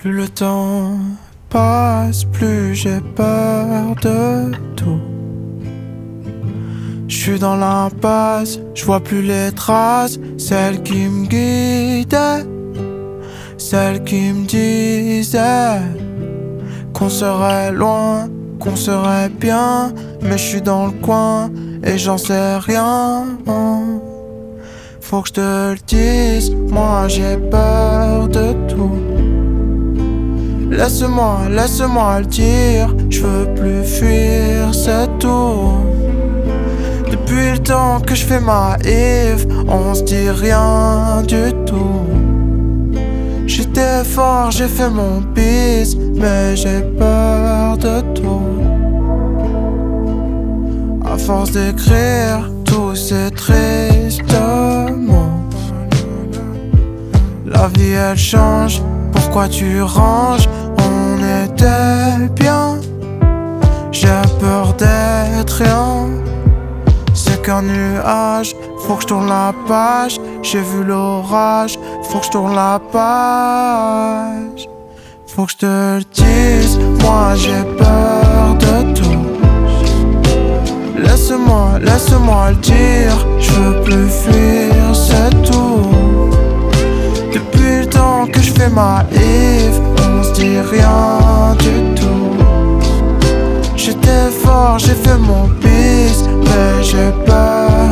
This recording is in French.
Plus le temps passe, plus j'ai peur de tout. J'suis dans l'impasse, j'vois plus les traces, celles qui me guidaient, celles qui me disaient qu'on serait loin, qu'on serait bien. Mais j'suis dans le coin et j'en sais rien. Faut que je te le dise, moi j'ai peur de tout. Laisse-moi le dire, je veux plus fuir, c'est tout. Depuis le temps que je fais ma Yves, on se dit rien du tout. J'étais fort, j'ai fait mon bis, mais j'ai peur de tout. À force d'écrire tous ces tristes mots, la vie elle change, pourquoi tu ranges? On était bien, j'ai peur d'être rien. C'est qu'un nuage, faut que je tourne la page. J'ai vu l'orage, faut que je tourne la page. Faut que je te le dise, moi j'ai peur de tout. Laisse-moi le dire, je veux plus fuir, c'est tout. Depuis le temps que je fais ma Yves, on se dit rien du tout. J'étais fort, j'ai fait mon bis, mais j'ai peur